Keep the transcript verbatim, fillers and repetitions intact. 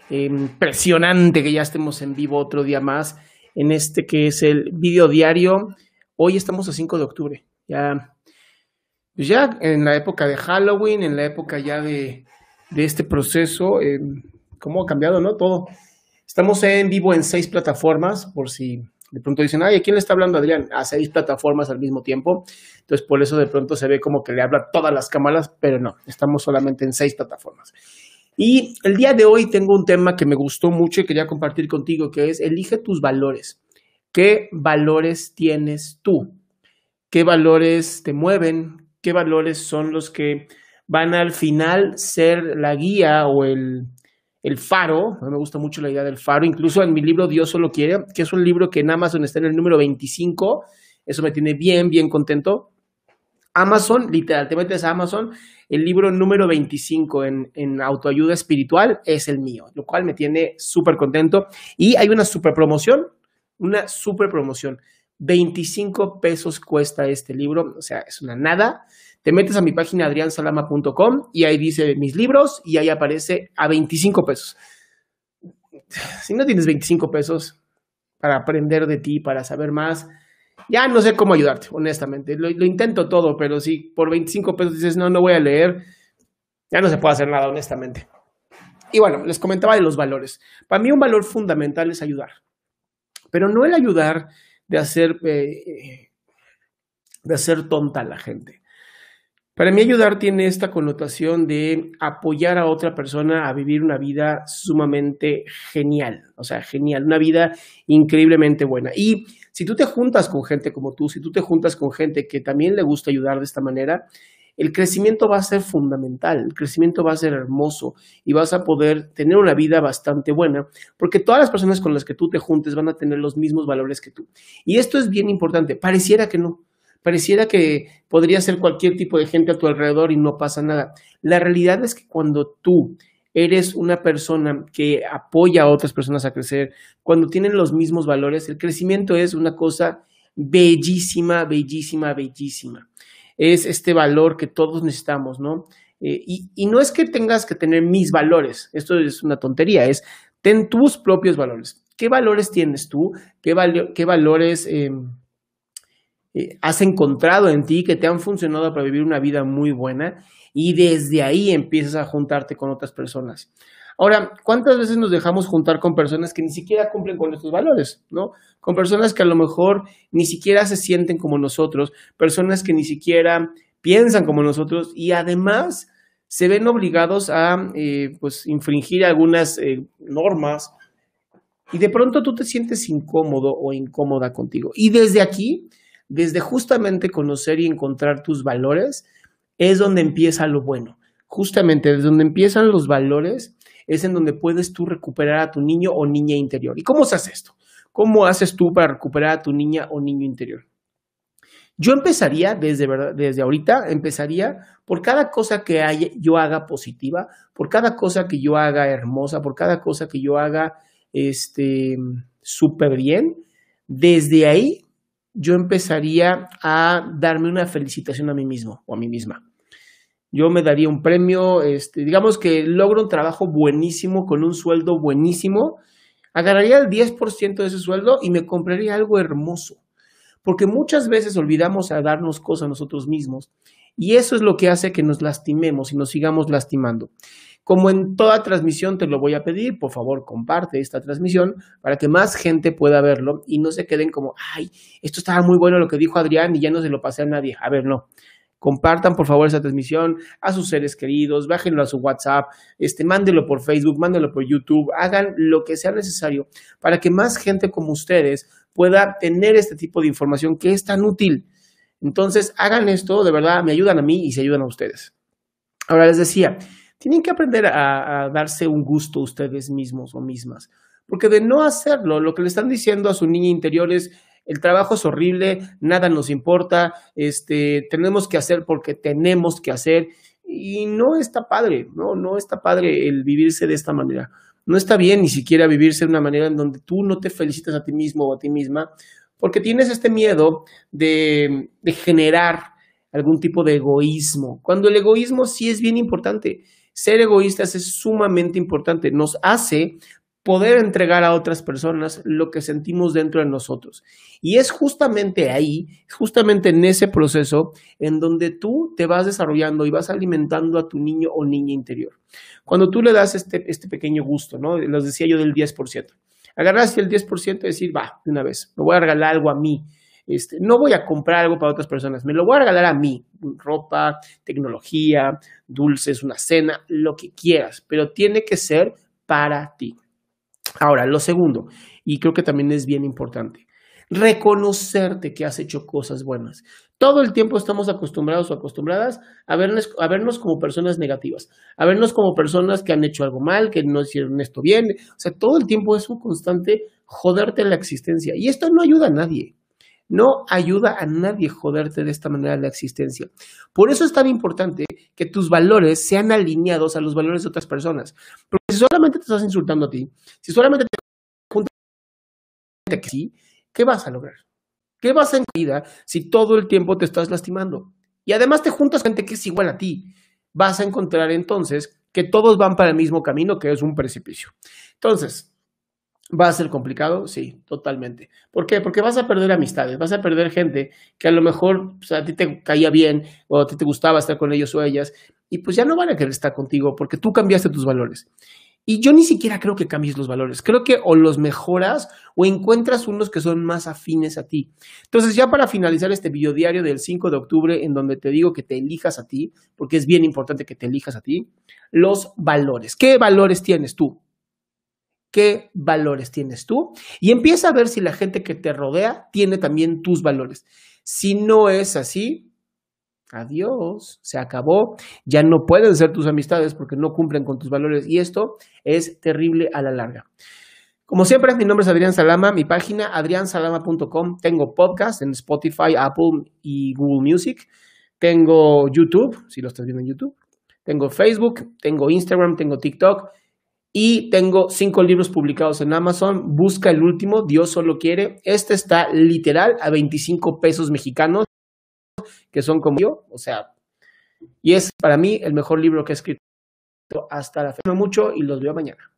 eh, impresionante que ya estemos en vivo otro día más en este que es el video diario. Hoy estamos a cinco de octubre, ya, pues ya en la época de Halloween, en la época ya de, de este proceso, eh, cómo ha cambiado, ¿no? Todo. Estamos en vivo en seis plataformas, por si de pronto dicen, ay, ¿a quién le está hablando Adrián? A seis plataformas al mismo tiempo. Entonces, por eso de pronto se ve como que le habla a todas las cámaras, pero no, estamos solamente en seis plataformas. Y el día de hoy tengo un tema que me gustó mucho y quería compartir contigo, que es elige tus valores. ¿Qué valores tienes tú? ¿Qué valores te mueven? ¿Qué valores son los que van al final ser la guía o el, el faro? A mí me gusta mucho la idea del faro. Incluso en mi libro Dios solo quiere, que es un libro que en Amazon está en el número veinticinco. Eso me tiene bien, bien contento. Amazon, literal, te metes a Amazon, el libro número veinticinco en, en autoayuda espiritual es el mío, lo cual me tiene súper contento. Y hay una súper promoción, una súper promoción. veinticinco pesos cuesta este libro, o sea, es una nada. Te metes a mi página adrian salama punto com y ahí dice mis libros y ahí aparece a veinticinco pesos. Si no tienes veinticinco pesos para aprender de ti, para saber más, ya no sé cómo ayudarte, honestamente. Lo, lo intento todo, pero si por veinticinco pesos dices, no, no voy a leer, ya no se puede hacer nada, honestamente. Y bueno, les comentaba de los valores. Para mí un valor fundamental es ayudar. Pero no el ayudar de hacer, eh, de hacer tonta a la gente. Para mí ayudar tiene esta connotación de apoyar a otra persona a vivir una vida sumamente genial, o sea, genial, una vida increíblemente buena. Y si tú te juntas con gente como tú, si tú te juntas con gente que también le gusta ayudar de esta manera, el crecimiento va a ser fundamental, el crecimiento va a ser hermoso y vas a poder tener una vida bastante buena, porque todas las personas con las que tú te juntes van a tener los mismos valores que tú. Y esto es bien importante, pareciera que no. Pareciera que podría ser cualquier tipo de gente a tu alrededor y no pasa nada. La realidad es que cuando tú eres una persona que apoya a otras personas a crecer, cuando tienen los mismos valores, el crecimiento es una cosa bellísima, bellísima, bellísima. Es este valor que todos necesitamos, ¿no? Eh, y, y no es que tengas que tener mis valores, esto es una tontería, es ten tus propios valores. ¿Qué valores tienes tú? ¿Qué, val qué valores... Eh, Eh, has encontrado en ti que te han funcionado para vivir una vida muy buena y desde ahí empiezas a juntarte con otras personas? Ahora, ¿cuántas veces nos dejamos juntar con personas que ni siquiera cumplen con nuestros valores, ¿no? Con personas que a lo mejor ni siquiera se sienten como nosotros, personas que ni siquiera piensan como nosotros y además se ven obligados a eh, pues, infringir algunas eh, normas y de pronto tú te sientes incómodo o incómoda contigo. Y desde aquí... Desde justamente conocer y encontrar tus valores es donde empieza lo bueno. Justamente desde donde empiezan los valores es en donde puedes tú recuperar a tu niño o niña interior. ¿Y cómo se hace esto? ¿Cómo haces tú para recuperar a tu niña o niño interior? Yo empezaría desde, desde ahorita, empezaría por cada cosa que haya, yo haga positiva, por cada cosa que yo haga hermosa, por cada cosa que yo haga este, súper bien. Desde ahí yo empezaría a darme una felicitación a mí mismo o a mí misma. Yo me daría un premio, este, digamos que logro un trabajo buenísimo con un sueldo buenísimo, agarraría el diez por ciento de ese sueldo y me compraría algo hermoso. Porque muchas veces olvidamos a darnos cosas a nosotros mismos y eso es lo que hace que nos lastimemos y nos sigamos lastimando. Como en toda transmisión te lo voy a pedir, por favor comparte esta transmisión para que más gente pueda verlo y no se queden como, ay, esto estaba muy bueno lo que dijo Adrián y ya no se lo pasé a nadie. A ver, no. Compartan por favor esa transmisión a sus seres queridos, bájenlo a su WhatsApp, este, mándelo por Facebook, mándelo por YouTube, hagan lo que sea necesario para que más gente como ustedes pueda tener este tipo de información que es tan útil. Entonces, hagan esto, de verdad, me ayudan a mí y se ayudan a ustedes. Ahora les decía, tienen que aprender a, a darse un gusto ustedes mismos o mismas, porque de no hacerlo, lo que le están diciendo a su niña interior es, el trabajo es horrible, nada nos importa, este, tenemos que hacer porque tenemos que hacer, y no está padre, no, no está padre el vivirse de esta manera. No está bien ni siquiera vivirse de una manera en donde tú no te felicitas a ti mismo o a ti misma, porque tienes este miedo de, de generar algún tipo de egoísmo, cuando el egoísmo sí es bien importante. Ser egoístas es sumamente importante. Nos hace poder entregar a otras personas lo que sentimos dentro de nosotros. Y es justamente ahí, justamente en ese proceso, en donde tú te vas desarrollando y vas alimentando a tu niño o niña interior. Cuando tú le das este, este pequeño gusto, ¿no? Les decía yo del diez por ciento. Agarraste el diez por ciento y decir, va, de una vez, me voy a regalar algo a mí. Este, no voy a comprar algo para otras personas, me lo voy a regalar a mí. Ropa, tecnología, dulces, una cena, lo que quieras, pero tiene que ser para ti. Ahora, lo segundo, y creo que también es bien importante, reconocerte que has hecho cosas buenas. Todo el tiempo estamos acostumbrados o acostumbradas a vernos, a vernos como personas negativas, a vernos como personas que han hecho algo mal, que no hicieron esto bien. O sea, todo el tiempo es un constante joderte la existencia. Y esto no ayuda a nadie. No ayuda a nadie joderte de esta manera la existencia. Por eso es tan importante que tus valores sean alineados a los valores de otras personas. Porque si solamente te estás insultando a ti, si solamente te juntas que sí, ¿qué vas a lograr? ¿Qué vas a en tu vida si todo el tiempo te estás lastimando? Y además te juntas con gente que es igual a ti. Vas a encontrar entonces que todos van para el mismo camino, que es un precipicio. Entonces, ¿va a ser complicado? Sí, totalmente. ¿Por qué? Porque vas a perder amistades, vas a perder gente que a lo mejor pues, a ti te caía bien o a ti te gustaba estar con ellos o ellas y pues ya no van a querer estar contigo porque tú cambiaste tus valores. Y yo ni siquiera creo que cambies los valores. Creo que o los mejoras o encuentras unos que son más afines a ti. Entonces, ya para finalizar este video diario del cinco de octubre, en donde te digo que te elijas a ti, porque es bien importante que te elijas a ti, los valores. ¿Qué valores tienes tú? ¿Qué valores tienes tú? Y empieza a ver si la gente que te rodea tiene también tus valores. Si no es así, adiós, se acabó. Ya no pueden ser tus amistades porque no cumplen con tus valores y esto es terrible a la larga. Como siempre, mi nombre es Adrián Salama, mi página adrian salama punto com. Tengo podcast en Spotify, Apple y Google Music. Tengo YouTube, si lo estás viendo en YouTube. Tengo Facebook, tengo Instagram, tengo TikTok. Y tengo cinco libros publicados en Amazon. Busca el último, Dios solo quiere. Este está literal a veinticinco pesos mexicanos, que son como yo. O sea, y es para mí el mejor libro que he escrito hasta la fecha. Mucho y los veo mañana.